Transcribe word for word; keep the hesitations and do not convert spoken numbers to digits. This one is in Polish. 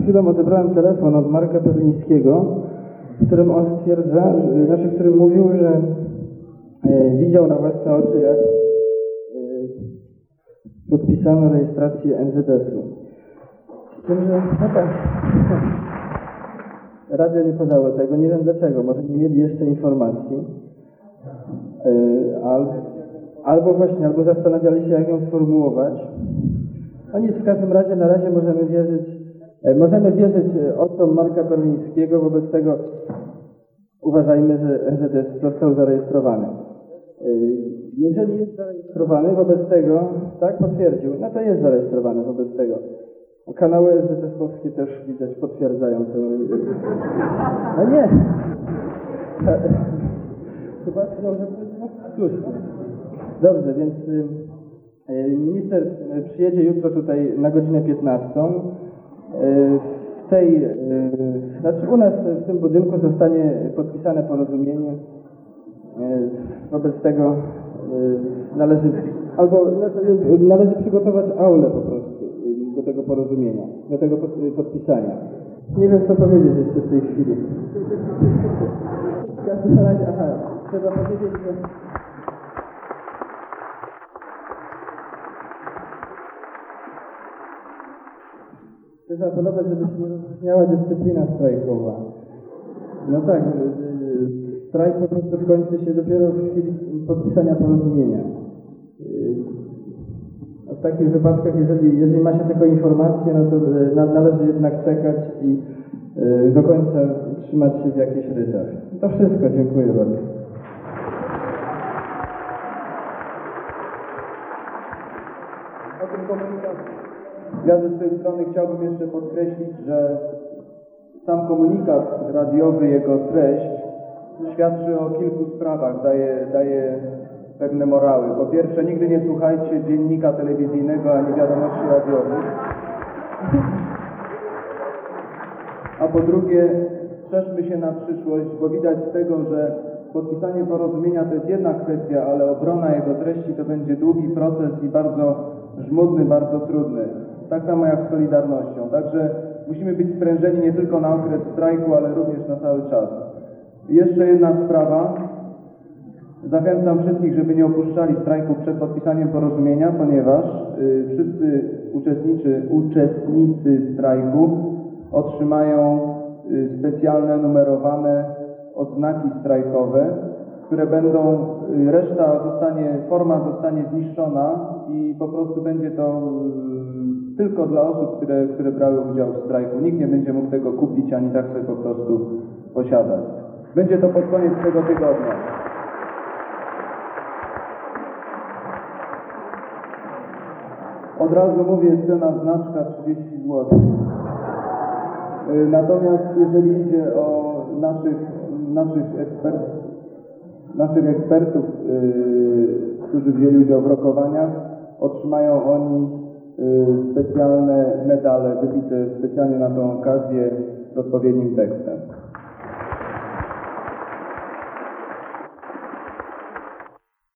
chwilą odebrałem telefon od Marka Perlińskiego, w którym on stwierdza, że, znaczy w którym mówił, że e, widział na własne oczy, jak e, podpisano rejestrację N Z S-u. Z tym, że no tak, radio nie podało tego, nie wiem dlaczego, może nie mieli jeszcze informacji, e, al, albo właśnie, albo zastanawiali się, jak ją sformułować. No nic, w każdym razie na razie możemy wierzyć, e, możemy wierzyć oczom Marka Perlińskiego, wobec tego uważajmy, że N Z S został zarejestrowany. E, jeżeli jest zarejestrowany, wobec tego, tak, potwierdził, no to jest zarejestrowany wobec tego. Kanały N Z S-owskie też widać potwierdzają to. No nie! Chyba dobrze powiedział? Słusznie. Dobrze, więc minister przyjedzie jutro tutaj na godzinę piętnastą. W tej, znaczy u nas w tym budynku zostanie podpisane porozumienie. Wobec tego należy, albo znaczy, należy przygotować aulę po prostu do tego porozumienia, do tego podpisania. Nie wiem, co powiedzieć jeszcze w tej chwili. W każdym razie, aha, trzeba powiedzieć, że chcę zaapelować, żeby się nie rozróżniała dyscyplina strajkowa. No tak, strajk po prostu skończy się dopiero w chwili podpisania porozumienia. W takich wypadkach, jeżeli, jeżeli ma się tylko informacje, no to należy jednak czekać i do końca trzymać się w jakichś rytach. To wszystko, dziękuję bardzo. O tym komunikacie. Ja ze swojej strony chciałbym jeszcze podkreślić, że sam komunikat radiowy, jego treść świadczy o kilku sprawach, daje, daje pewne morały. Po pierwsze, nigdy nie słuchajcie dziennika telewizyjnego ani wiadomości radiowych. A po drugie, strzeżmy się na przyszłość, bo widać z tego, że podpisanie porozumienia to jest jedna kwestia, ale obrona jego treści to będzie długi proces i bardzo żmudny, bardzo trudny. Tak samo jak z Solidarnością. Także musimy być sprężeni nie tylko na okres strajku, ale również na cały czas. I jeszcze jedna sprawa. Zachęcam wszystkich, żeby nie opuszczali strajku przed podpisaniem porozumienia, ponieważ y, wszyscy uczestniczy, uczestnicy strajku otrzymają y, specjalne, numerowane odznaki strajkowe, które będą, y, reszta zostanie, forma zostanie zniszczona i po prostu będzie to y, tylko dla osób, które, które brały udział w strajku. Nikt nie będzie mógł tego kupić, ani tak sobie po prostu posiadać. Będzie to pod koniec tego tygodnia. Od razu mówię, cena znaczka trzydzieści złotych. Natomiast jeżeli idzie o naszych, naszych, ekspert, naszych ekspertów, yy, którzy wzięli udział w rokowaniach, otrzymają oni yy, specjalne medale wybite specjalnie na tę okazję z odpowiednim tekstem.